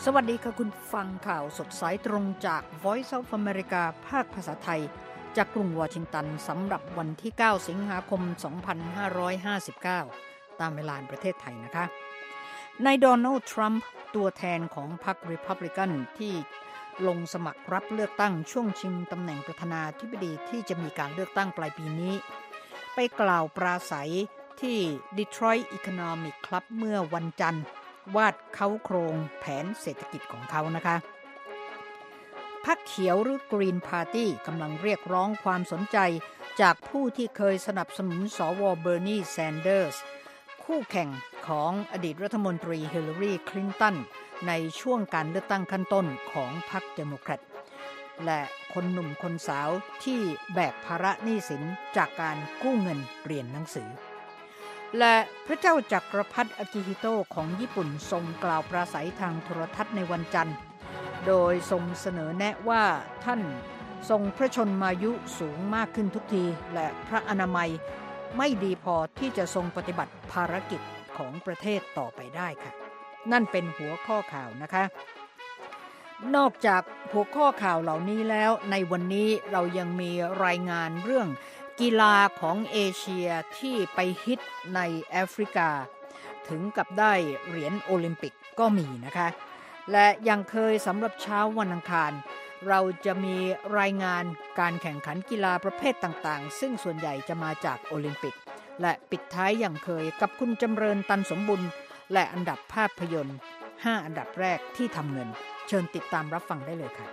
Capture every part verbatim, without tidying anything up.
วัสดีค่ะคุณฟังข่าวสดสายตรงจาก Voice of America ภาคภาษาไทยจากกรุงวอชิงตันสำหรับวันที่เก้าสิงหาคมสองพันห้าร้อยห้าสิบเก้าตามเวลาประเทศไทยนะคะนายโดนัลด์ทรัมป์ตัวแทนของพรรครีพับลิกันที่ลงสมัครรับเลือกตั้งช่วงชิงตำแหน่งประธานาธิบดีที่จะมีการเลือกตั้งปลายปีนี้ไปกล่าวปราศัยที่ Detroit Economic Club เมื่อวันจันทร์วาดเขาโครงแผนเศรษฐกิจของเขานะคะพรรคเขียวหรือ Green Party กำลังเรียกร้องความสนใจจากผู้ที่เคยสนับสนุนสวเบอร์นีแซนเดอร์สคู่แข่งของอดีตรัฐมนตรีฮิลลารีคลินตันในช่วงการเลือกตั้งขั้นต้นของพรรคเดโมแครตและคนหนุ่มคนสาวที่แบกภาระหนี้สินจากการกู้เงินเรียนหนังสือและพระเจ้าจักรพรรดิอากิฮิโตะของญี่ปุ่นทรงกล่าวปราศัยทางโทรทัศน์ในวันจันทร์โดยทรงเสนอแนะว่าท่านทรงพระชนมายุสูงมากขึ้นทุกทีและพระอนามัยไม่ดีพอที่จะทรงปฏิบัติภารกิจของประเทศต่อไปได้ค่ะนั่นเป็นหัวข้อข่าวนะคะนอกจากหัวข้อข่าวเหล่านี้แล้วในวันนี้เรายังมีรายงานเรื่องกีฬาของเอเชียที่ไปฮิตในแอฟริกาถึงกับได้เหรียญโอลิมปิกก็มีนะคะและยังเคยสำหรับเช้าวันอังคารเราจะมีรายงานการแข่งขันกีฬาประเภทต่างๆซึ่งส่วนใหญ่จะมาจากโอลิมปิกและปิดท้ายอย่างเคยกับคุณจำเริญตันสมบุญและอันดับภาพยนตร์ห้าอันดับแรกที่ทำเงินเชิญติดตามรับฟังได้เลยค่ะ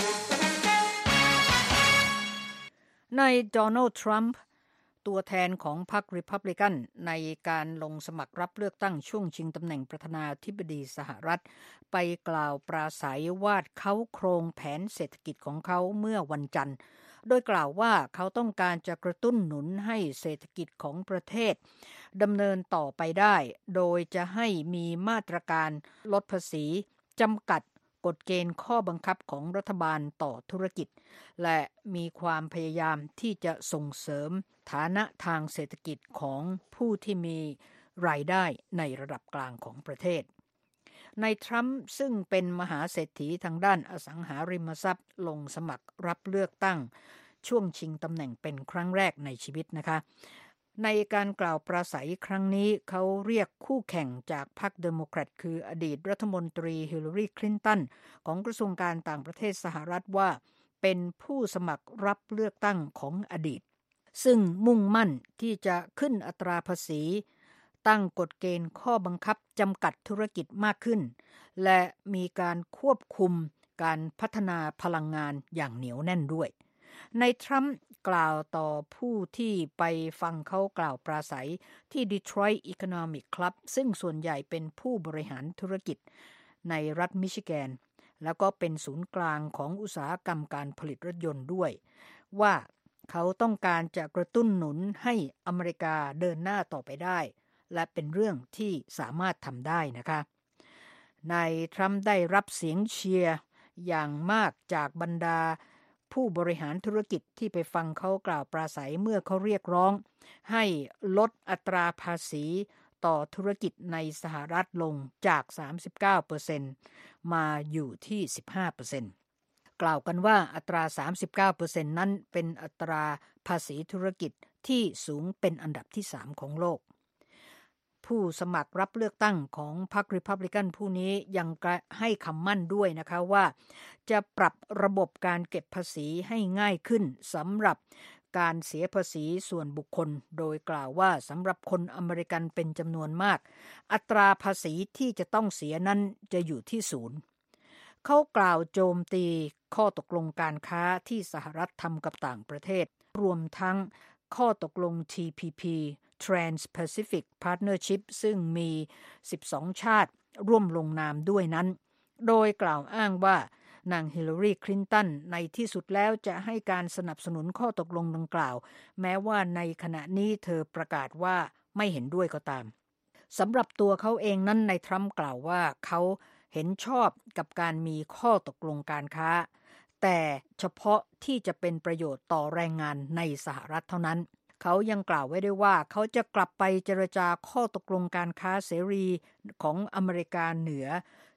นายโดนัลด์ทรัมป์ตัวแทนของพรรครีพับลิกันในการลงสมัครรับเลือกตั้งช่วงชิงตำแหน่งประธานาธิบดีสหรัฐไปกล่าวปราศัยวาดเขาโครงแผนเศรษฐกิจของเขาเมื่อวันจันทร์โดยกล่าวว่าเขาต้องการจะกระตุ้นหนุนให้เศรษฐกิจของประเทศดำเนินต่อไปได้โดยจะให้มีมาตรการลดภาษีจำกัดกฎเกณฑ์ข้อบังคับของรัฐบาลต่อธุรกิจและมีความพยายามที่จะส่งเสริมฐานะทางเศรษฐกิจของผู้ที่มีรายได้ในระดับกลางของประเทศนายทรัมป์ซึ่งเป็นมหาเศรษฐีทางด้านอสังหาริมทรัพย์ลงสมัครรับเลือกตั้งช่วงชิงตำแหน่งเป็นครั้งแรกในชีวิตนะคะในการกล่าวปราศัยครั้งนี้เขาเรียกคู่แข่งจากพรรคเดโมแครตคืออดีตรัฐมนตรีฮิลลารีคลินตันของกระทรวงการต่างประเทศสหรัฐว่าเป็นผู้สมัครรับเลือกตั้งของอดีตซึ่งมุ่งมั่นที่จะขึ้นอัตราภาษีตั้งกฎเกณฑ์ข้อบังคับจำกัดธุรกิจมากขึ้นและมีการควบคุมการพัฒนาพลังงานอย่างเหนียวแน่นด้วยนายทรัมป์กล่าวต่อผู้ที่ไปฟังเขากล่าวปราศัยที่ Detroit Economic Club ซึ่งส่วนใหญ่เป็นผู้บริหารธุรกิจในรัฐมิชิแกนแล้วก็เป็นศูนย์กลางของอุตสาหกรรมการผลิตรถยนต์ด้วยว่าเขาต้องการจะกระตุ้นหนุนให้อเมริกาเดินหน้าต่อไปได้และเป็นเรื่องที่สามารถทำได้นะคะนายทรัมป์ได้รับเสียงเชียร์อย่างมากจากบรรดาผู้บริหารธุรกิจที่ไปฟังเขากล่าวปราศัยเมื่อเขาเรียกร้องให้ลดอัตราภาษีต่อธุรกิจในสหรัฐลงจาก สามสิบเก้าเปอร์เซ็นต์ มาอยู่ที่ สิบห้าเปอร์เซ็นต์ กล่าวกันว่าอัตรา สามสิบเก้าเปอร์เซ็นต์ นั้นเป็นอัตราภาษีธุรกิจที่สูงเป็นอันดับที่สามของโลกผู้สมัครรับเลือกตั้งของพรรครีพับลิกันผู้นี้ยังให้คำมั่นด้วยนะคะว่าจะปรับระบบการเก็บภาษีให้ง่ายขึ้นสำหรับการเสียภาษีส่วนบุคคลโดยกล่าวว่าสำหรับคนอเมริกันเป็นจำนวนมากอัตราภาษีที่จะต้องเสียนั้นจะอยู่ที่ศูนย์เขากล่าวโจมตีข้อตกลงการค้าที่สหรัฐทำกับต่างประเทศรวมทั้งข้อตกลง ที พี พี Trans-Pacific Partnership ซึ่งมีสิบสองชาติร่วมลงนามด้วยนั้นโดยกล่าวอ้างว่านางฮิลลารีคลินตันในที่สุดแล้วจะให้การสนับสนุนข้อตกลงดังกล่าวแม้ว่าในขณะนี้เธอประกาศว่าไม่เห็นด้วยก็ตามสำหรับตัวเขาเองนั้นนายทรัมป์กล่าวว่าเขาเห็นชอบกับการมีข้อตกลงการค้าแต่เฉพาะที่จะเป็นประโยชน์ต่อแรงงานในสหรัฐเท่านั้นเขายังกล่าวไว้ด้วยว่าเขาจะกลับไปเจรจาข้อตกลงการค้าเสรีของอเมริกาเหนือ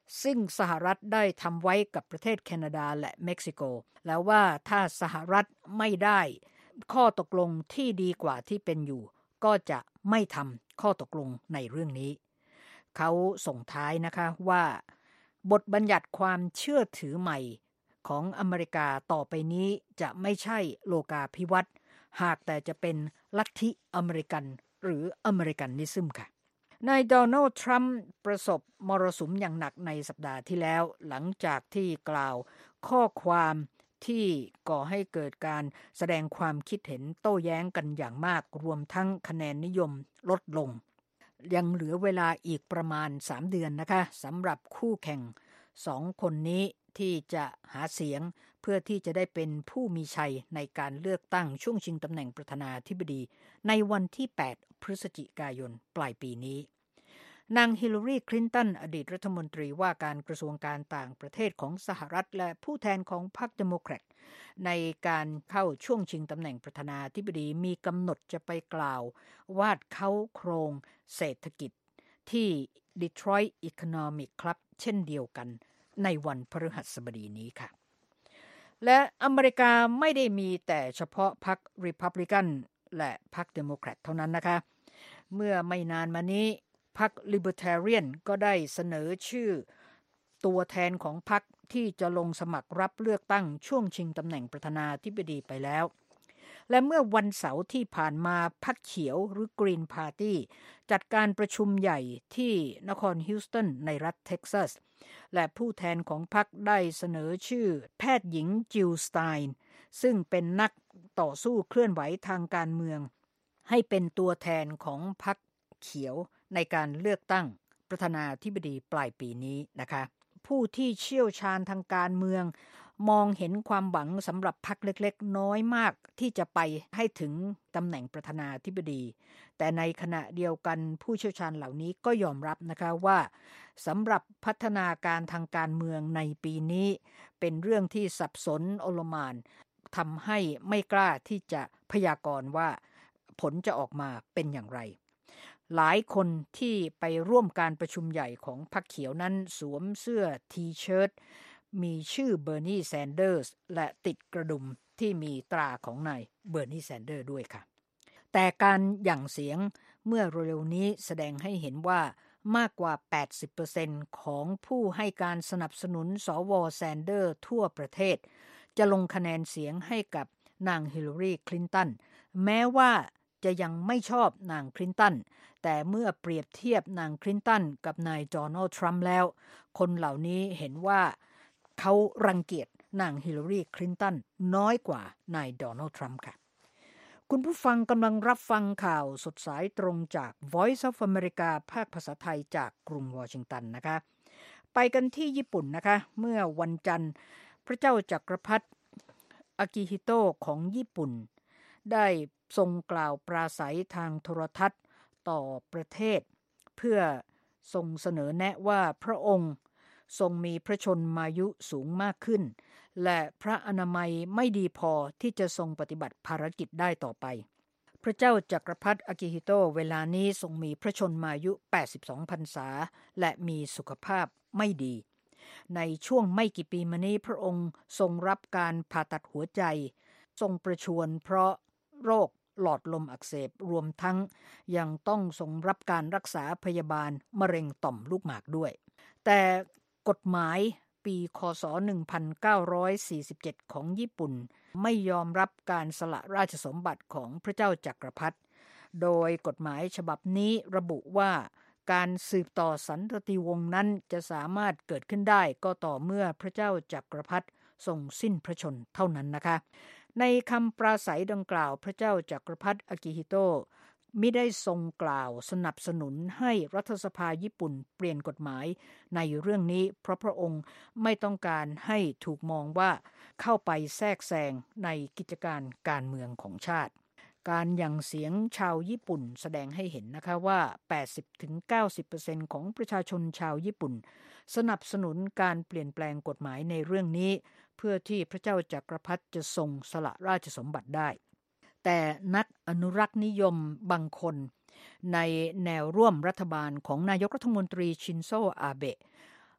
ซึ่งสหรัฐได้ทำไว้กับประเทศแคนาดาและเม็กซิโกแล้วว่าถ้าสหรัฐไม่ได้ข้อตกลงที่ดีกว่าที่เป็นอยู่ก็จะไม่ทำข้อตกลงในเรื่องนี้เขาส่งท้ายนะคะว่าบทบัญญัติความเชื่อถือใหม่ของอเมริกาต่อไปนี้จะไม่ใช่โลกาภิวัตน์หากแต่จะเป็นลัทธิอเมริกันหรืออเมริกันนิซึมค่ะนายโดนัลด์ทรัมป์ประสบมรสุมอย่างหนักในสัปดาห์ที่แล้วหลังจากที่กล่าวข้อความที่ก่อให้เกิดการแสดงความคิดเห็นโต้แย้งกันอย่างมากรวมทั้งคะแนนนิยมลดลงยังเหลือเวลาอีกประมาณสามเดือนนะคะสำหรับคู่แข่งสองคนนี้ที่จะหาเสียงเพื่อที่จะได้เป็นผู้มีชัยในการเลือกตั้งช่วงชิงตำแหน่งประธานาธิบดีในวันที่แปดพฤศจิกายนปลายปีนี้นางฮิลลารีคลินตันอดีตรัฐมนตรีว่าการกระทรวงการต่างประเทศของสหรัฐและผู้แทนของพรรคเดโมแครตในการเข้าช่วงชิงตำแหน่งประธานาธิบดีมีกำหนดจะไปกล่าววาดเค้าโครงเศรษฐกิจที่ Detroit Economic Club เช่นเดียวกันในวันพฤหัสบดีนี้ค่ะและอเมริกาไม่ได้มีแต่เฉพาะพรรค Republican และพรรคเดโมแครตเท่านั้นนะคะเมื่อไม่นานมานี้พรรค Libertarian ก็ได้เสนอชื่อตัวแทนของพรรคที่จะลงสมัครรับเลือกตั้งช่วงชิงตำแหน่งประธานาธิบดีไปแล้วและเมื่อวันเสาร์ที่ผ่านมาพรรคเขียวหรือ Green Party จัดการประชุมใหญ่ที่นครฮิวสตันในรัฐเท็กซัสและผู้แทนของพรรคได้เสนอชื่อแพทย์หญิงจิลสไตน์ซึ่งเป็นนักต่อสู้เคลื่อนไหวทางการเมืองให้เป็นตัวแทนของพรรคเขียวในการเลือกตั้งประธานาธิบดีปลายปีนี้นะคะผู้ที่เชี่ยวชาญทางการเมืองมองเห็นความหวังสำหรับพรรคเล็กๆน้อยมากที่จะไปให้ถึงตำแหน่งประธานาธิบดีแต่ในขณะเดียวกันผู้เชี่ยวชาญเหล่านี้ก็ยอมรับนะคะว่าสำหรับพัฒนาการทางการเมืองในปีนี้เป็นเรื่องที่สับสนโอลหม่านทำให้ไม่กล้าที่จะพยากรณ์ว่าผลจะออกมาเป็นอย่างไรหลายคนที่ไปร่วมการประชุมใหญ่ของพรรคเขียวนั้นสวมเสื้อทีเชิ้ตมีชื่อเบอร์นีแซนเดอร์สและติดกระดุมที่มีตราของนายเบอร์นีแซนเดอร์ด้วยค่ะแต่การหยั่งเสียงเมื่อเร็วๆนี้แสดงให้เห็นว่ามากกว่า แปดสิบเปอร์เซ็นต์ ของผู้ให้การสนับสนุนสวแซนเดอร์ทั่วประเทศจะลงคะแนนเสียงให้กับนางฮิลลารีคลินตันแม้ว่าจะยังไม่ชอบนางคลินตันแต่เมื่อเปรียบเทียบนางคลินตันกับนายโดนัลด์ทรัมป์แล้วคนเหล่านี้เห็นว่าเขารังเกียจนางฮิลลารีคลินตันน้อยกว่านายโดนัลด์ทรัมป์ค่ะคุณผู้ฟังกำลังรับฟังข่าวสดสายตรงจาก Voice of America ภาคภาษาไทยจากกรุงวอชิงตันนะคะไปกันที่ญี่ปุ่นนะคะเมื่อวันจันทร์พระเจ้าจักรพรรดิอากิฮิโตะของญี่ปุ่นได้ทรงกล่าวปราศัยทางโทรทัศน์ต่อประเทศเพื่อทรงเสนอแนะว่าพระองค์ทรงมีพระชนมายุสูงมากขึ้นและพระอนามัยไม่ดีพอที่จะทรงปฏิบัติภารกิจได้ต่อไปพระเจ้าจักรพรรดิอากิฮิโตะเวลานี้ทรงมีพระชนมายุแปดสิบสองพรรษาและมีสุขภาพไม่ดีในช่วงไม่กี่ปีมานี้พระองค์ทรงรับการผ่าตัดหัวใจทรงประชวรเพราะโรคหลอดลมอักเสบรวมทั้งยังต้องทรงรับการรักษาพยาบาลมะเร็งต่อมลูกหมากด้วยแต่กฎหมายปีค.ศ. หนึ่งพันเก้าร้อยสี่สิบเจ็ดของญี่ปุ่นไม่ยอมรับการสละราชสมบัติของพระเจ้าจักรพรรดิโดยกฎหมายฉบับนี้ระบุว่าการสืบต่อสันตติวงศ์นั้นจะสามารถเกิดขึ้นได้ก็ต่อเมื่อพระเจ้าจักรพรรดิทรงสิ้นพระชนม์เท่านั้นนะคะในคำปราศัยดังกล่าวพระเจ้าจักรพรรดิอากิฮิโตะมิได้ทรงกล่าวสนับสนุนให้รัฐสภาญี่ปุ่นเปลี่ยนกฎหมายในเรื่องนี้เพราะพระองค์ไม่ต้องการให้ถูกมองว่าเข้าไปแทรกแซงในกิจการการเมืองของชาติการหยั่งเสียงชาวญี่ปุ่นแสดงให้เห็นนะคะว่า แปดสิบถึงเก้าสิบเปอร์เซ็นต์ ของประชาชนชาวญี่ปุ่นสนับสนุนการเปลี่ยนแปลงกฎหมายในเรื่องนี้เพื่อที่พระเจ้าจักรพรรดิจะทรงสละราชสมบัติได้แต่นักอนุรักษ์นิยมบางคนในแนวร่วมรัฐบาลของนายกรัฐมนตรีชินโซอาเบะ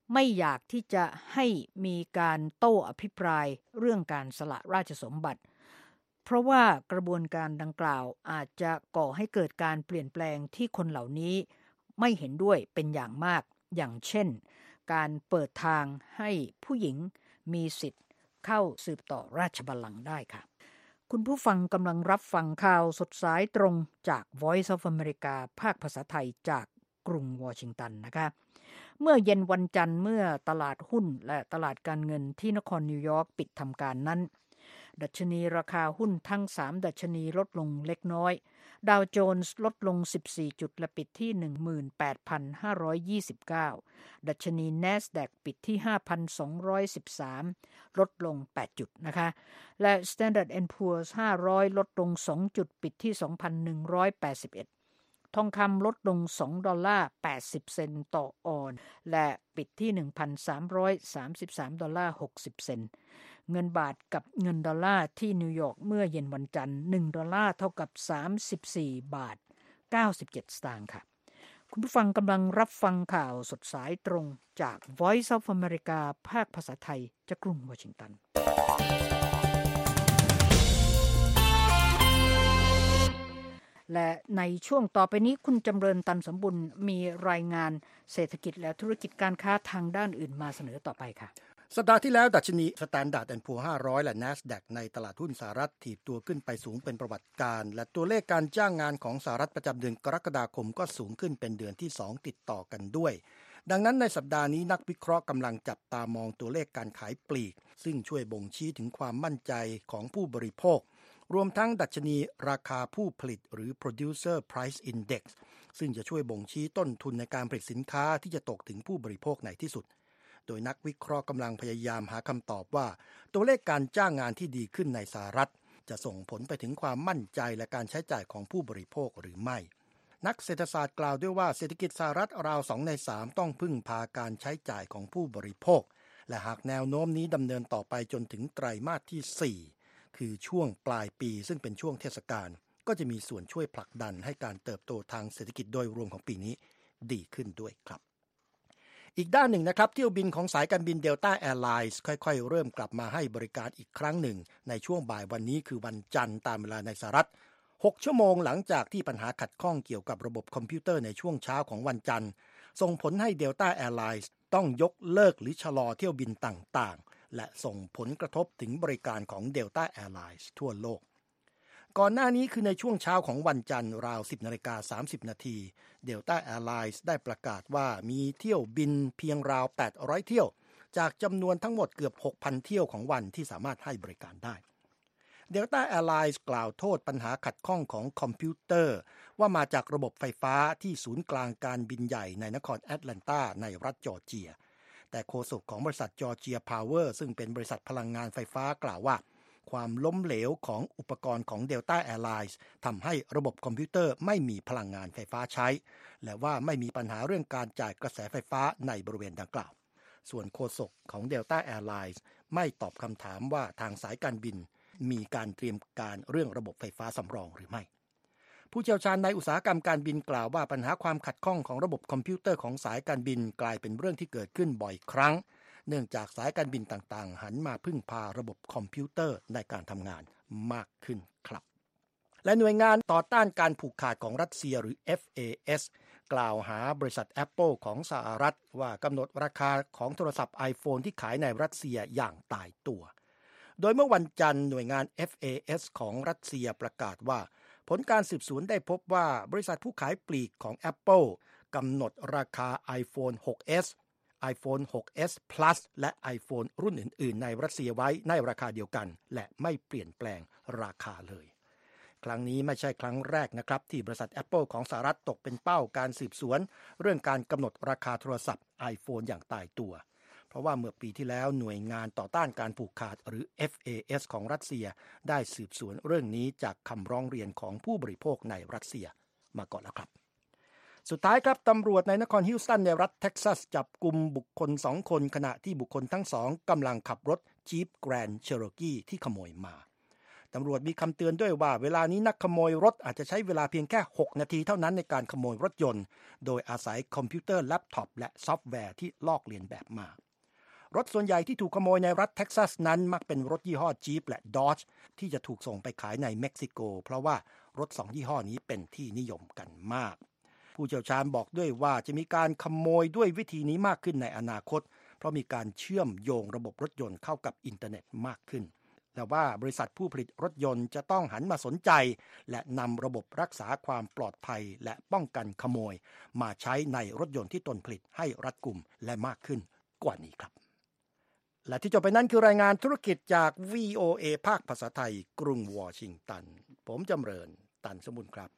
ไม่อยากที่จะให้มีการโต้อภิปรายเรื่องการสละราชสมบัติเพราะว่ากระบวนการดังกล่าวอาจจะก่อให้เกิดการเปลี่ยนแปลงที่คนเหล่านี้ไม่เห็นด้วยเป็นอย่างมากอย่างเช่นการเปิดทางให้ผู้หญิงมีสิทธิ์เข้าสืบต่อราชบัลลังก์ได้ค่ะคุณผู้ฟังกำลังรับฟังข่าวสดสายตรงจาก Voice of America ภาคภาษาไทยจากกรุงวอชิงตันนะคะเมื่อเย็นวันจันทร์เมื่อตลาดหุ้นและตลาดการเงินที่นครนิวยอร์กปิดทำการนั้นดัชนีราคาหุ้นทั้งสามดัชนีลดลงเล็กน้อยดาวโจนส์ลดลงสิบสี่จุดและปิดที่ หนึ่งหมื่นแปดพันห้าร้อยยี่สิบเก้า ดัชนี NASDAQ ปิดที่ ห้าพันสองร้อยสิบสาม ลดลงแปดจุดนะคะและ Standard แอนด์ Poor's ห้าร้อยลดลงสองจุดปิดที่ สองพันหนึ่งร้อยแปดสิบเอ็ด ทองคำลดลงสองดอลลาร์แปดสิบเซนต์ต่อออนซ์และปิดที่ หนึ่งพันสามร้อยสามสิบสามดอลลาร์หกสิบเซนต์เงินบาทกับเงินดอลลาร์ที่นิวยอร์กเมื่อเย็นวันจันทร์หนึ่งดอลลาร์เท่ากับสามสิบสี่บาทเก้าสิบเจ็ดสตางค์ค่ะคุณผู้ฟังกำลังรับฟังข่าวสดสายตรงจาก Voice of America ภาคภาษาไทยจากกรุงวอชิงตันและในช่วงต่อไปนี้คุณจำเริญตันสมบุญมีรายงานเศรษฐกิจและธุรกิจการค้าทางด้านอื่นมาเสนอต่อไปค่ะสัปดาห์ที่แล้วดัชนี Standard แอนด์ Poor's ห้าร้อยและ NASDAQ ในตลาดหุ้นสหรัฐถีบตัวขึ้นไปสูงเป็นประวัติการและตัวเลขการจ้างงานของสหรัฐประจำเดือนกรกฎาคมก็สูงขึ้นเป็นเดือนที่สองติดต่อกันด้วยดังนั้นในสัปดาห์นี้นักวิเคราะห์กำลังจับตามองตัวเลขการขายปลีกซึ่งช่วยบ่งชี้ถึงความมั่นใจของผู้บริโภครวมทั้งดัชนีราคาผู้ผลิตหรือ Producer Price Index ซึ่งจะช่วยบ่งชี้ต้นทุนในการผลิตสินค้าที่จะตกถึงผู้บริโภคในที่สุดโดยนักวิเคราะห์กำลังพยายามหาคำตอบว่าตัวเลขการจ้างงานที่ดีขึ้นในสหรัฐจะส่งผลไปถึงความมั่นใจและการใช้จ่ายของผู้บริโภคหรือไม่นักเศรษฐศาสตร์กล่าวด้วยว่าเศรษฐกิจสหรัฐราวสองในสามต้องพึ่งพาการใช้จ่ายของผู้บริโภคและหากแนวโน้มนี้ดำเนินต่อไปจนถึงไตรมาสที่สี่คือช่วงปลายปีซึ่งเป็นช่วงเทศกาลก็จะมีส่วนช่วยผลักดันให้การเติบโตทางเศรษฐกิจโดยรวมของปีนี้ดีขึ้นด้วยครับอีกด้านหนึ่งนะครับเที่ยวบินของสายการบิน Delta Airlines ค่อยๆเริ่มกลับมาให้บริการอีกครั้งหนึ่งในช่วงบ่ายวันนี้คือวันจันทร์ตามเวลาในสหรัฐหกชั่วโมงหลังจากที่ปัญหาขัดข้องเกี่ยวกับระบบคอมพิวเตอร์ในช่วงเช้าของวันจันทร์ส่งผลให้ Delta Airlines ต้องยกเลิกหรือชะลอเที่ยวบินต่างๆและส่งผลกระทบถึงบริการของ Delta Airlines ทั่วโลกก่อนหน้านี้คือในช่วงเช้าของวันจันทร์ราว สิบนาฬิกาสามสิบนาที Delta Airlines ได้ประกาศว่ามีเที่ยวบินเพียงราวแปดร้อยเที่ยวจากจำนวนทั้งหมดเกือบ หกพัน เที่ยวของวันที่สามารถให้บริการได้ Delta Airlines กล่าวโทษปัญหาขัดข้องของคอมพิวเตอร์ว่ามาจากระบบไฟฟ้าที่ศูนย์กลางการบินใหญ่ในนครแอตแลนตาในรัฐจอร์เจียแต่โฆษกของบริษัทจอร์เจียพาวเวอร์ซึ่งเป็นบริษัทพลังงานไฟฟ้ากล่าวว่าความล้มเหลวของอุปกรณ์ของ Delta Airlines ทำให้ระบบคอมพิวเตอร์ไม่มีพลังงานไฟฟ้าใช้และว่าไม่มีปัญหาเรื่องการจ่ายกระแสไฟฟ้าในบริเวณดังกล่าวส่วนโฆษกของ Delta Airlines ไม่ตอบคำถามว่าทางสายการบินมีการเตรียมการเรื่องระบบไฟฟ้าสำรองหรือไม่ผู้เชี่ยวชาญในอุตสาหกรรมการบินกล่าวว่าปัญหาความขัดข้องของระบบคอมพิวเตอร์ของสายการบินกลายเป็นเรื่องที่เกิดขึ้นบ่อยครั้งเนื่องจากสายการบินต่างๆหันมาพึ่งพาระบบคอมพิวเตอร์ในการทำงานมากขึ้นครับและหน่วยงานต่อต้านการผูกขาดของรัสเซียหรือ เอฟ เอ เอส กล่าวหาบริษัท Apple ของสหรัฐว่ากำหนดราคาของโทรศัพท์ iPhone ที่ขายในรัสเซียอย่างตายตัวโดยเมื่อวันจันทร์หน่วยงาน เอฟ เอ เอส ของรัสเซียประกาศว่าผลการสืบสวนได้พบว่าบริษัทผู้ขายปลีกของ Apple กำหนดราคา iPhone ซิกส์ เอส iPhone ซิกส์ เอส Plus และ iPhone รุ่นอื่นๆในรัสเซียไว้ในราคาเดียวกันและไม่เปลี่ยนแปลงราคาเลยครั้งนี้ไม่ใช่ครั้งแรกนะครับที่บริษัท Apple ของสหรัฐตกเป็นเป้าการสืบสวนเรื่องการกำหนดราคาโทรศัพท์ iPhone อย่างตายตัวเพราะว่าเมื่อปีที่แล้วหน่วยงานต่อต้านการผูกขาดหรือ เอฟ เอ เอส ของรัสเซียได้สืบสวนเรื่องนี้จากคำร้องเรียนของผู้บริโภคในรัสเซียมาก่อนแล้วครับสุดท้ายครับตำรวจในนครฮิวสตันในรัฐเท็กซัสจับกุมบุคคลสองคนขณะที่บุคคลทั้งสองกำลังขับรถ Jeep Grand Cherokee ที่ขโมยมาตำรวจมีคำเตือนด้วยว่าเวลานี้นักขโมยรถอาจจะใช้เวลาเพียงแค่หกนาทีเท่านั้นในการขโมยรถยนต์โดยอาศัยคอมพิวเตอร์แล็ปท็อปและซอฟต์แวร์ที่ลอกเลียนแบบมารถส่วนใหญ่ที่ถูกขโมยในรัฐเท็กซัสนั้นมักเป็นรถยี่ห้อ Jeep และ Dodge ที่จะถูกส่งไปขายในเม็กซิโกเพราะว่ารถสองยี่ห้อนี้เป็นที่นิยมกันมากผู้เชี่ยวชาญบอกด้วยว่าจะมีการขโมยด้วยวิธีนี้มากขึ้นในอนาคตเพราะมีการเชื่อมโยงระบบรถยนต์เข้ากับอินเทอร์เน็ตมากขึ้นแต่ว่าบริษัทผู้ผลิตรถยนต์จะต้องหันมาสนใจและนำระบบรักษาความปลอดภัยและป้องกันขโมยมาใช้ในรถยนต์ที่ตนผลิตให้รัดกุมและมากขึ้นกว่านี้ครับและที่จบไปนั้นคือรายงานธุรกิจจาก วี โอ เอ ภาคภาษาไทยกรุงวอชิงตันผมจำเริญตันสมุนครับ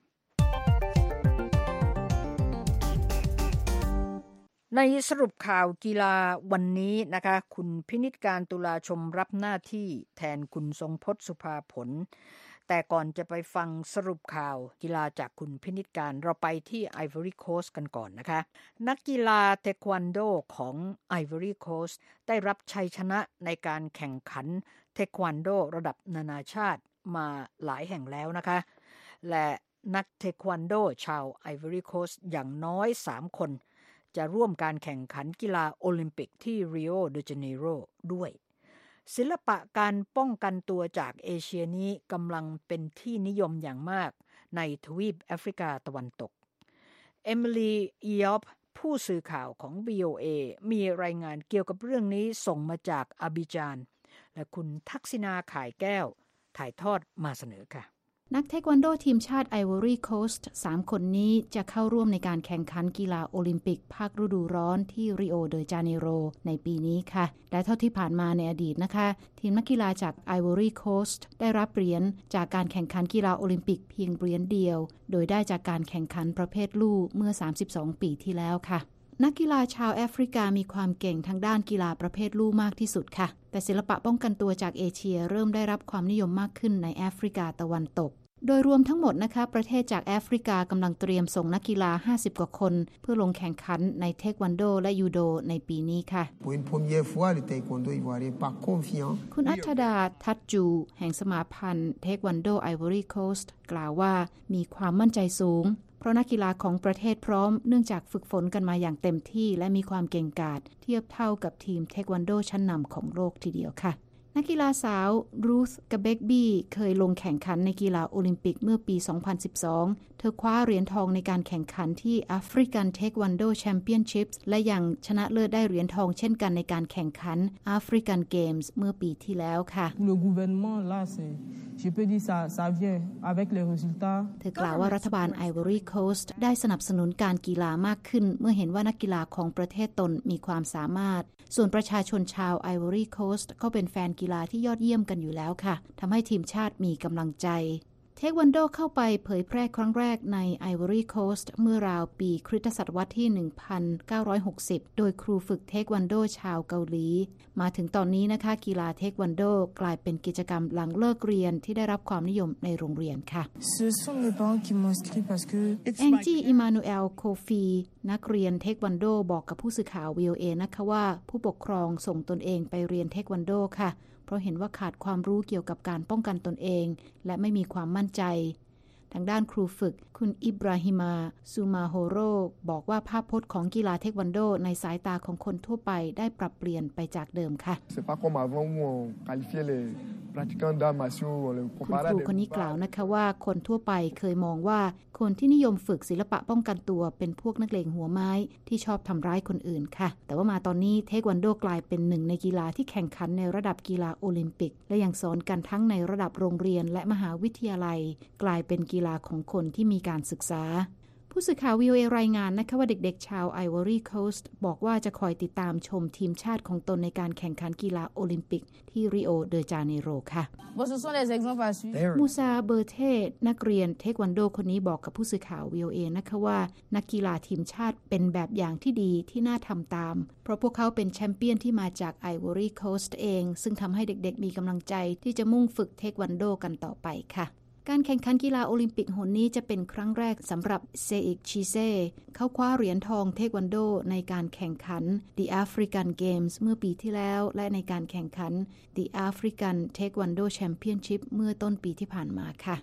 ในสรุปข่าวกีฬาวันนี้นะคะคุณพินิจการตุลาชมรับหน้าที่แทนคุณทรงพจน์สุภาผลแต่ก่อนจะไปฟังสรุปข่าวกีฬาจากคุณพินิจการเราไปที่ Ivory Coast กันก่อนนะคะนักกีฬาเทควันโดของ Ivory Coast ได้รับชัยชนะในการแข่งขันเทควันโดระดับนานาชาติมาหลายแห่งแล้วนะคะและนักเทควันโดชาว Ivory Coast อย่างน้อยสามคนจะร่วมการแข่งขันกีฬาโอลิมปิกที่ริโอเดจาเนโรด้วยศิลปะการป้องกันตัวจากเอเชียนี้กำลังเป็นที่นิยมอย่างมากในทวีปแอฟริกาตะวันตกเอมิลีอียอปผู้สื่อข่าวของ วี โอ เอ มีรายงานเกี่ยวกับเรื่องนี้ส่งมาจากอาบิจานและคุณทักษิณาข่ายแก้วถ่ายทอดมาเสนอค่ะนักเทควันโดทีมชาติไอวอรี่โคสต์สามคนนี้จะเข้าร่วมในการแข่งขันกีฬาโอลิมปิกภาคฤดูร้อนที่ริโอเดจาเนโรในปีนี้ค่ะและเท่าที่ผ่านมาในอดีตนะคะทีมนักกีฬาจากไอวอรี่โคสต์ได้รับเหรียญจากการแข่งขันกีฬาโอลิมปิกเพียงเหรียญเดียวโดยได้จากการแข่งขันประเภทลู่เมื่อสามสิบสองปีที่แล้วค่ะนักกีฬาชาวแอฟริกามีความเก่งทางด้านกีฬาประเภทลู่มากที่สุดค่ะแต่ศิลปะป้องกันตัวจากเอเชียเริ่มได้รับความนิยมมากขึ้นในแอฟริกาตะวันตกโดยรวมทั้งหมดนะคะประเทศจากแอฟริกากำลังเตรียมส่งนักกีฬาห้าสิบกว่าคนเพื่อลงแข่งขันในเทควันโดและยูโดในปีนี้ค่ะคุณอัธดาทัตจูแห่งสมาพันธ์เทควันโดไอวอรี่โคสต์กล่าวว่ามีความมั่นใจสูงเพราะนักกีฬาของประเทศพร้อมเนื่องจากฝึกฝนกันมาอย่างเต็มที่และมีความเก่งกาจเทียบเท่ากับทีมเทควันโดชั้นนำของโลกทีเดียวค่ะนักกีฬาสาวรูธกาเบกบี้เคยลงแข่งขันในกีฬาโอลิมปิกเมื่อปีสองพันสิบสองเธอคว้าเหรียญทองในการแข่งขันที่ African Taekwondo Championships และยังชนะเลิศได้เหรียญทองเช่นกันในการแข่งขัน African Games เมื่อปีที่แล้วค่ะ Le gouvernement là c'est je peux dire ça ça vient avec les résultats เธอกล่าวว่ารัฐบาล Ivory Coast ได้สนับสนุนการกีฬามากขึ้นเมื่อเห็นว่านักกีฬาของประเทศตนมีความสามารถส่วนประชาชนชาว Ivory Coast ก็เป็นแฟนกีฬาที่ยอดเยี่ยมกันอยู่แล้วค่ะทำให้ทีมชาติมีกำลังใจเทควันโดเข้าไปเผยแพร่ครั้งแรกใน Ivory Coast เมื่อราวปีคริสตศตวรรษที่ หนึ่งพันเก้าร้อยหกสิบ โดยครูฝึกเทควันโดชาวเกาหลีมาถึงตอนนี้นะคะกีฬาเทควันโดกลายเป็นกิจกรรมหลังเลิกเรียนที่ได้รับความนิยมในโรงเรียนค่ะ Ce sont mes parents qui m'ont inscrit parce que แองจี้อิมานูเอลโคฟีนักเรียนเทควันโดบอกกับผู้สื่อข่าว วี โอ เอ นะคะว่าผู้ปกครองส่งตนเองไปเรียนเทควันโดค่ะเพราะเห็นว่าขาดความรู้เกี่ยวกับการป้องกันตนเองและไม่มีความมั่นใจทางด้านครูฝึกคุณอิบราฮิมาซูมาโฮโรบอกว่าภาพพจน์ของกีฬาเทควันโดในสายตาของคนทั่วไปได้ปรับเปลี่ยนไปจากเดิมค่ะ C'est pas comme avant où on qualifiait les pratiquants d'arts martiaux on les คุณครูคนนี้กล่าวนะคะว่าคนทั่วไปเคยมองว่าคนที่นิยมฝึกศิลปะป้องกันตัวเป็นพวกนักเลงหัวไม้ที่ชอบทำร้ายคนอื่นค่ะแต่ว่ามาตอนนี้เทควันโดกลายเป็นหนึ่งในกีฬาที่แข่งขันในระดับกีฬาโอลิมปิกและยังสอนกันทั้งในระดับโรงเรียนและมหาวิทยาลัยกลายเป็นกีฬาของคนที่มีการศึกษาผู้สื่อข่าว วี โอ เอ รายงานนะคะว่าเด็กๆชาว Ivory Coast บอกว่าจะคอยติดตามชมทีมชาติของตนในการแข่งขันกีฬาโอลิมปิกที่ริโอเดจาเนโรค่ะมูซาเบอร์เทนักเรียนเทควันโดคนนี้บอกกับผู้สื่อข่าว วี โอ เอ นะคะว่านักกีฬาทีมชาติเป็นแบบอย่างที่ดีที่น่าทำตามเพราะพวกเขาเป็นแชมเปี้ยนที่มาจาก Ivory Coast เองซึ่งทำให้เด็กๆมีกำลังใจที่จะมุ่งฝึกเทควันโดกันต่อไปค่ะการแข่งขันกีฬาโอลิมปิกหนนี้จะเป็นครั้งแรกสำหรับเซอิกชีเซ่เขาคว้าเหรียญทองเทควันโดในการแข่งขัน The African Games เมื่อปีที่แล้วและในการแข่งขัน The African Taekwondo Championship เมื่อต้นปีที่ผ่านมาค่ะ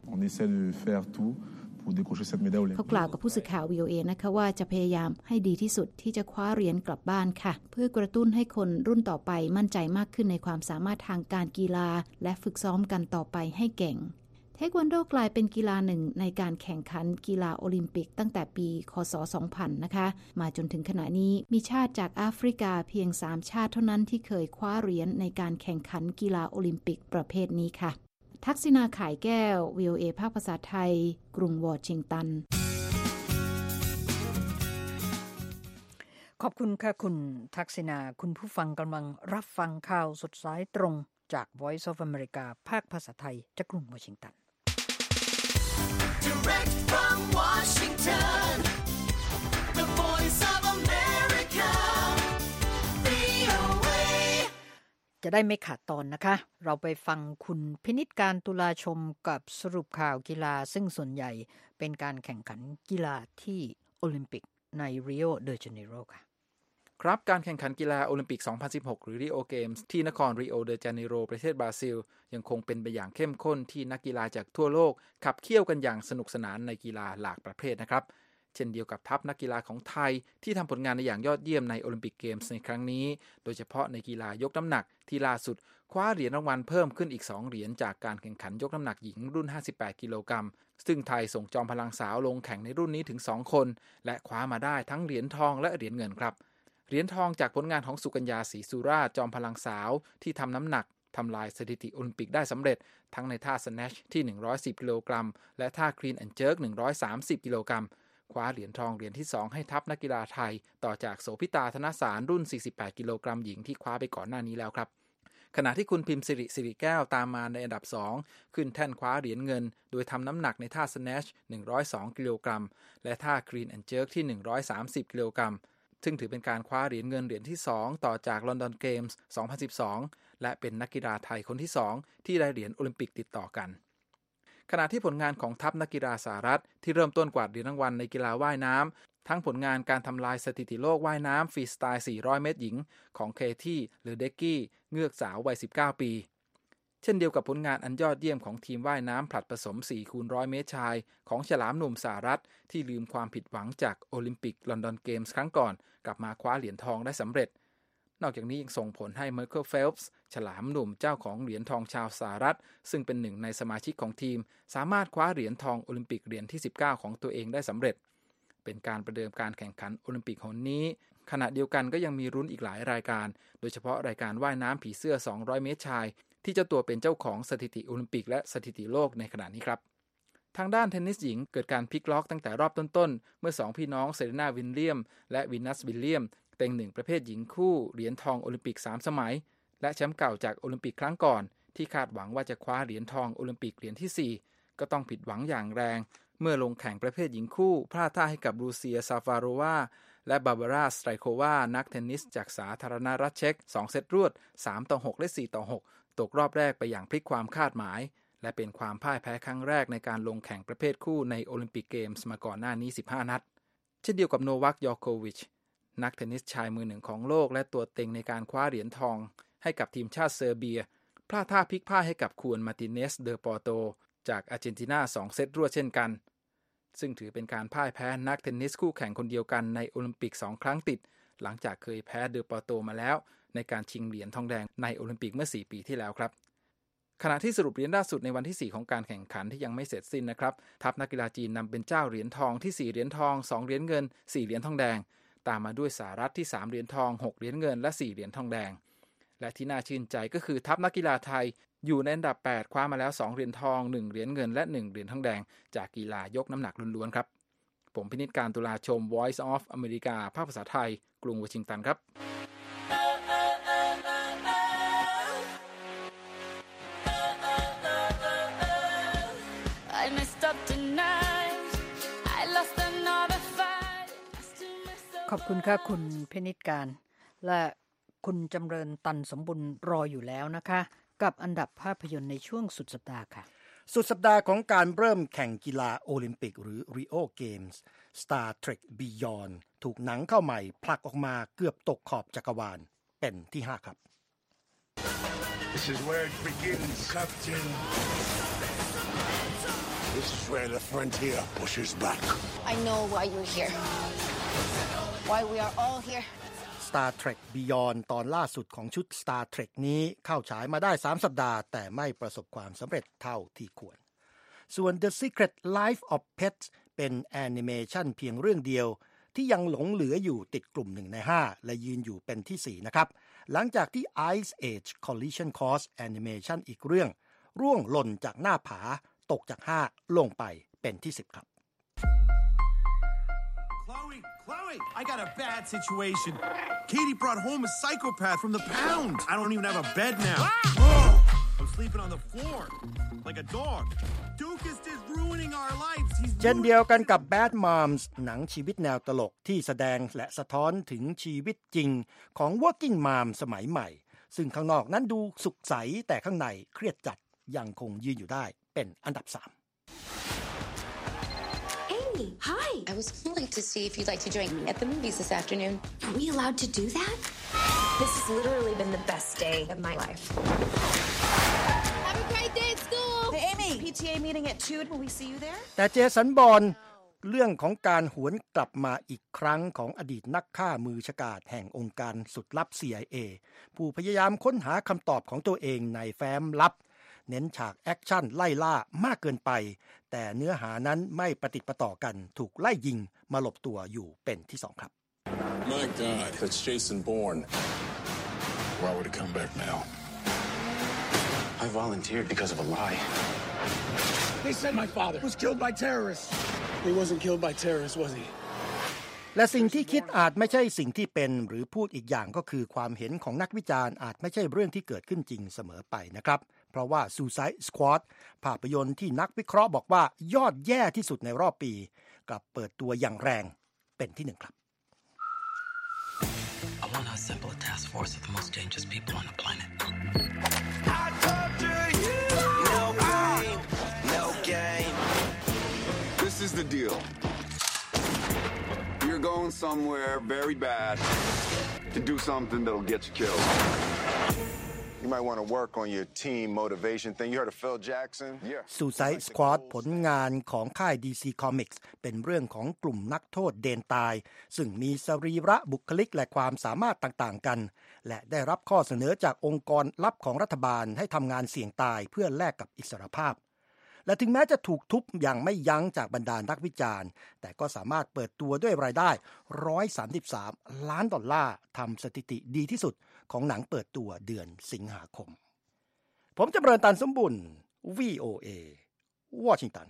เขากล่าวกับผู้สื่อข่าว วี โอ เอ นะคะว่าจะพยายามให้ดีที่สุดที่จะคว้าเหรียญกลับบ้านค่ะเพื่อกระตุ้นให้คนรุ่นต่อไปมั่นใจมากขึ้นในความสามารถทางการกีฬาและฝึกซ้อมกันต่อไปให้เก่งเทควันโดกลายเป็นกีฬาหนึ่งในการแข่งขันกีฬาโอลิมปิกตั้งแต่ปีคศสองพันนะคะมาจนถึงขณะนี้มีชาติจากแอฟริกาเพียงสามชาติเท่านั้นที่เคยคว้าเหรียญในการแข่งขันกีฬาโอลิมปิกประเภทนี้ค่ะทักษิณาข่ายแก้ว วี โอ เอ ภาคภาษาไทยกรุงวอชิงตันขอบคุณค่ะคุณทักษิณาคุณผู้ฟังกำลังรับฟังข่าวสดสายตรงจาก Voice of America ภาคภาษาไทยจากกรุงวอชิงตัน Direct from Washington, the Voice of America, วี โอ เอจะได้ไม่ขาดตอนนะคะเราไปฟังคุณพินิจการตุลาชมกับสรุปข่าวกีฬาซึ่งส่วนใหญ่เป็นการแข่งขันกีฬาที่โอลิมปิกใน Rio de Janeiro ค่ะครับการแข่งขันกีฬาโอลิมปิก สองพันสิบหก หรือ Rio Games ที่นคร Rio de Janeiro ประเทศบราซิลยังคงเป็นไปอย่างเข้มข้นที่นักกีฬาจากทั่วโลกขับเคี่ยวกันอย่างสนุกสนานในกีฬาหลากประเภทนะครับเช่นเดียวกับทัพนักกีฬาของไทยที่ทำผลงานในอย่างยอดเยี่ยมในโอลิมปิกเกมส์ในครั้งนี้โดยเฉพาะในกีฬายกน้ำหนักที่ล่าสุดคว้าเหรียญรางวัลเพิ่มขึ้นอีกสองเหรียญจากการแข่งขันยกน้ำหนักหญิงรุ่นห้าสิบแปดกิโลกรัมซึ่งไทยส่งจอมพลังสาวลงแข่งในรุ่นนี้ถึงสองคนและคว้ามาได้ทั้งเหรียญทองและเหรียญเงินครับเหรียญทองจากผลงานของสุกัญญาศรีสุราษฎร์จอมพลังสาวที่ทำน้ำหนักทำลายสถิติโอลิมปิกได้สำเร็จทั้งในท่าสแนชที่หนึ่งร้อยสิบกิโลกรัมและท่าคลีนแอนด์เจิร์กหนึ่งร้อยสามสิบกิโลกรัมคว้าเหรียญทองเหรียญที่สองให้ทัพนักกีฬาไทยต่อจากโสภิตาธนสารรุ่นสี่สิบแปดกิโลกรัมหญิงที่คว้าไปก่อนหน้านี้แล้วครับขณะที่คุณพิมพ์สิริสิริแก้วตามมาในอันดับสองขึ้นแท่นคว้าเหรียญเงินโดยทำน้ำหนักในท่าสแนชหนึ่งร้อยสองกิโลกรัมและท่าคลีนแอนด์เจิร์กที่หนึ่งร้อยสามสิบกิโลกรัมซึ่งถือเป็นการคว้าเหรียญเงินเหรียญที่สองต่อจากลอนดอนเกมส์สองพันสิบสองและเป็นนักกีฬาไทยคนที่สองที่ได้เหรียญโอลิมปิกติดต่อกันขณะที่ผลงานของทัพนักกีฬาสหรัฐที่เริ่มต้นกวาดเหรียญรางวัลในกีฬาว่ายน้ำทั้งผลงานการทำลายสถิติโลกว่ายน้ำฟรีสไตล์สี่ร้อยเมตรหญิงของเคที่หรือเด็กกี้เงือกสาววัยสิบเก้าปีเช่นเดียวกับผลงานอันยอดเยี่ยมของทีมว่ายน้ำผลัดผสม สี่คูณร้อย เมตรชายของฉลามหนุ่มสหรัฐที่ลืมความผิดหวังจากโอลิมปิกลอนดอนเกมส์ครั้งก่อนกลับมาคว้าเหรียญทองได้สำเร็จนอกจากนี้ยังส่งผลให้ไมเคิลเฟลป์ส์ฉลามหนุ่มเจ้าของเหรียญทองชาวสหรัฐซึ่งเป็นหนึ่งในสมาชิกของทีมสามารถคว้าเหรียญทองโอลิมปิกเหรียญที่สิบเก้าของตัวเองได้สำเร็จเป็นการประเดิมการแข่งขันโอลิมปิกหนนี้ขณะเดียวกันก็ยังมีรุ้นอีกหลายรายการโดยเฉพาะรายการว่ายน้ำผีเสื้อสองร้อยเมตรชายที่เจ้าตัวเป็นเจ้าของสถิติโอลิมปิกและสถิติโลกในขณะนี้ครับทางด้านเทนนิสหญิงเกิดการพลิกล็อกตั้งแต่รอบต้นๆเมื่อสองพี่น้องเซเรนาวิลเลียมและวีนัสวิลเลียมเต็งหนึ่งประเภทหญิงคู่เหรียญทองโอลิมปิกสามสมัยและแชมป์เก่าจากโอลิมปิกครั้งก่อนที่คาดหวังว่าจะคว้าเหรียญทองโอลิมปิกเหรียญที่สี่ก็ต้องผิดหวังอย่างแรงเมื่อลงแข่งประเภทหญิงคู่พลาดท่าให้กับลูเซียซาฟาโรวาและบาบาร่าสไตรโควานักเทนนิสจากสาธารณรัฐเช็กสองเซตรวดสามต่อหกและสี่ต่อหกตกรอบแรกไปอย่างพลิกความคาดหมายและเป็นความพ่ายแพ้ครั้งแรกในการลงแข่งประเภทคู่ในโอลิมปิกเกมส์มาก่อนหน้านี้สิบห้านัดเช่นเดียวกับโนวัค ยอโควิชนักเทนนิสชายมือหนึ่งของโลกและตัวเต็งในการคว้าเหรียญทองให้กับทีมชาติเซอร์เบียพลาดท่าพลิกพ่ายให้กับคูนมาติเนสเดอปอร์โตจากอาร์เจนตินาสองเซตรวดเช่นกันซึ่งถือเป็นการพ่ายแพ้นักเทนนิสคู่แข่งคนเดียวกันในโอลิมปิกสองครั้งติดหลังจากเคยแพ้เดอปอร์โตมาแล้วในการชิงเหรียญทองแดงในโอลิมปิกเมื่อสี่ปีที่แล้วครับขณะที่สรุปเหรียญล่าสุดในวันที่สี่ของการแข่งขันที่ยังไม่เสร็จสิ้นนะครับทัพนักกีฬาจีนนำเป็นเจ้าเหรียญทองที่สี่เหรียญทองสองเหรียญเงินสี่เหรียญทองแดงตามมาด้วยสหรัฐที่สามเหรียญทองหกเหรียญเงินและสี่เหรียญทองแดงและที่น่าชื่นใจก็คือทัพนักกีฬาไทยอยู่ในอันดับแปดคว้ามาแล้วสองเหรียญทองหนึ่งเหรียญเงินและหนึ่งเหรียญทองแดงจากกีฬายกน้ำหนักล้วนๆครับผมพินิจการตุลาชม Voice of America ภาคภาษาไทยกรุงวอชิงตันครับขอบคุณค่ะคุณเพนิจการและคุณจำเริญตันสมบุญรออยู่แล้วนะคะกับอันดับภาพยนตร์ในช่วงสุดสัปดาห์ค่ะสุดสัปดาห์ของการเริ่มแข่งกีฬาโอลิมปิกหรือ Rio Games Star Trek Beyond ถูกหนังเข้าใหม่ผลักออกมาเกือบตกขอบจักรวาลเป็นที่ห้าครับ This is where it begins, Captain. This is where the frontier pushes back. I know why you're here. Why we are all here. Star Trek Beyond ตอนล่าสุดของชุด Star Trek นี้เข้าฉายมาได้สามสัปดาห์แต่ไม่ประสบความสำเร็จเท่าที่ควรส่วน The Secret Life of Pets เป็นแอนิเมชันเพียงเรื่องเดียวที่ยังหลงเหลืออยู่ติดกลุ่มหนึ่งในห้าและยืนอยู่เป็นที่สี่นะครับหลังจากที่ Ice Age Collision Course Animation อีกเรื่องร่วงหล่นจากหน้าผาตกจากห้าลงไปเป็นที่สิบครับ Chloe, Chloe, I got a bad situation. Katie brought home a psychopath from the pound. I don't even have a bed now. Oh, I'm sleeping on the floor like a dog. Duke is just ruining our lives. He's เช่นเดียวกันกับ Bad Moms หนังชีวิตแนวตลกที่แสดงและสะท้อนถึงชีวิตจริงของ Working Mom สมัยใหม่ซึ่งข้างนอกนั้นดูสุขใสแต่ข้างในเครียดจัดยังคงยืนอยู่ได้เป็นอันดับสาม Hi. I was calling to see if you'd like to join me at the movies this afternoon. Are we allowed to do that? This has literally been the best day of my life. Have a great day at school. Hey, Amy, P T A meeting at two. Will we see you there? แต่เจสันบอร์นเรื่องของการหวนกลับมาอีกครั้งของอดีตนักฆ่ามือฉกาจแห่งองค์การสุดลับ ซี ไอ เอ ผู้พยายามค้นหาคำตอบของตัวเองในแฟ้มลับเน้นฉากแอคชั่นไล่ล่ามากเกินไปแต่เนื้อหานั้นไม่ประติดประต่อกันถูกไล่ยิงมาหลบตัวอยู่เป็นที่สองครับ My God, that's Jason Bourne. Why would he come back now? I volunteered because of a lie. They said my father was killed by terrorists. He wasn't killed by terrorists, was he? และสิ่งที่คิดอาจไม่ใช่สิ่งที่เป็นหรือพูดอีกอย่างก็คือความเห็นของนักวิจารณ์อาจไม่ใช่เรื่องที่เกิดขึ้นจริงเสมอไปนะครับเพราะว่า Suicide Squad ภาพยนตร์ที่นักวิเคราะห์บอกว่ายอดแย่ที่สุดในรอบปีกลับเปิดตัวอย่างแรงเป็นที่หนึ่งครับ I want to assemble a task force of the most dangerous people on the planet. I torture you. No game, no game. This is the deal. You're going somewhere very bad to do something that'll get you killed.You might want to work on your team motivation thing. You heard of Phil Jackson? Yeah. Suicide Squad ผลงานของค่าย ดี ซี Comics เป็นเรื่องของกลุ่มนักโทษเดนตายซึ่งมีสรีระบุคลิกและความสามารถต่างๆกันและได้รับข้อเสนอจากองค์กรลับของรัฐบาลให้ทำงานเสี่ยงตายเพื่อแลกกับอิสรภาพและถึงแม้จะถูกทุบอย่างไม่ยั้งจากบรรดานักวิจารณ์แต่ก็สามารถเปิดตัวด้วยรายได้หนึ่งร้อยสามสิบสามล้านดอลลาร์ทำสถิติดีที่สุดของหนังเปิดตัวเดือนสิงหาคมผมจำเริญตันสมบุญ วี โอ เอ วอชิงตัน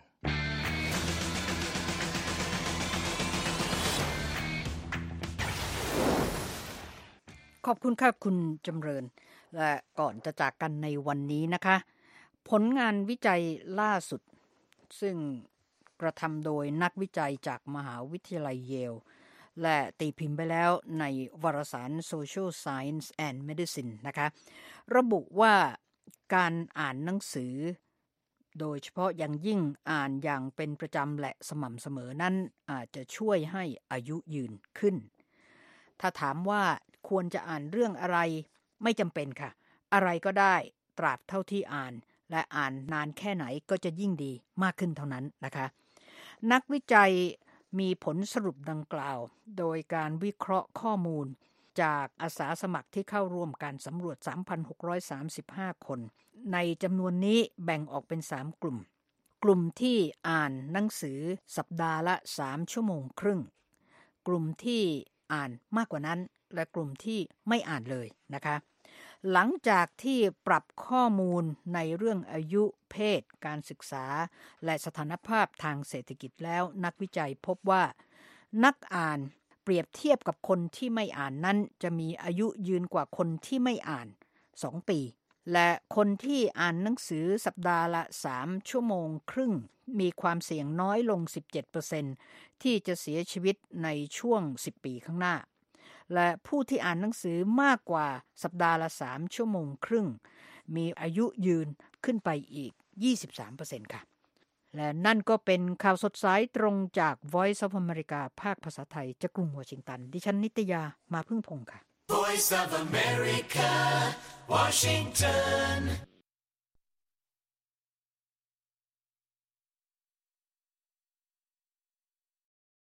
ขอบคุณค่ะคุณจำเริญและก่อนจะจากกันในวันนี้นะคะผลงานวิจัยล่าสุดซึ่งกระทำโดยนักวิจัยจากมหาวิทยาลัยเยลและตีพิมพ์ไปแล้วในวารสาร Social Science and Medicine นะคะระบุว่าการอ่านหนังสือโดยเฉพาะอย่างยิ่งอ่านอย่างเป็นประจำและสม่ำเสมอนั้นอาจจะช่วยให้อายุยืนขึ้นถ้าถามว่าควรจะอ่านเรื่องอะไรไม่จำเป็นค่ะอะไรก็ได้ตราบเท่าที่อ่านและอ่านนานแค่ไหนก็จะยิ่งดีมากขึ้นเท่านั้นนะคะนักวิจัยมีผลสรุปดังกล่าวโดยการวิเคราะห์ข้อมูลจากอาสาสมัครที่เข้าร่วมการสำรวจ สามพันหกร้อยสามสิบห้า คนในจำนวนนี้แบ่งออกเป็นสามกลุ่มกลุ่มที่อ่านหนังสือสัปดาห์ละสามชั่วโมงครึ่งกลุ่มที่อ่านมากกว่านั้นและกลุ่มที่ไม่อ่านเลยนะคะหลังจากที่ปรับข้อมูลในเรื่องอายุเพศการศึกษาและสถานภาพทางเศรษฐกิจแล้วนักวิจัยพบว่านักอ่านเปรียบเทียบกับคนที่ไม่อ่านนั้นจะมีอายุยืนกว่าคนที่ไม่อ่านสองปีและคนที่อ่านหนังสือสัปดาห์ละสามชั่วโมงครึ่งมีความเสี่ยงน้อยลง สิบเจ็ดเปอร์เซ็นต์ ที่จะเสียชีวิตในช่วงสิบปีข้างหน้าและผู้ที่อ่านหนังสือมากกว่าสัปดาห์ละสามชั่วโมงครึ่งมีอายุยืนขึ้นไปอีกยี่สิบสามเปอร์เซ็นต์ ค่ะและนั่นก็เป็นข่าวสดสายตรงจาก Voice of America ภาคภาษาไทยจากกรุงวอชิงตันดิฉันนิตยามาพึ่งพงษ์ค่ะ Voice of America, Washington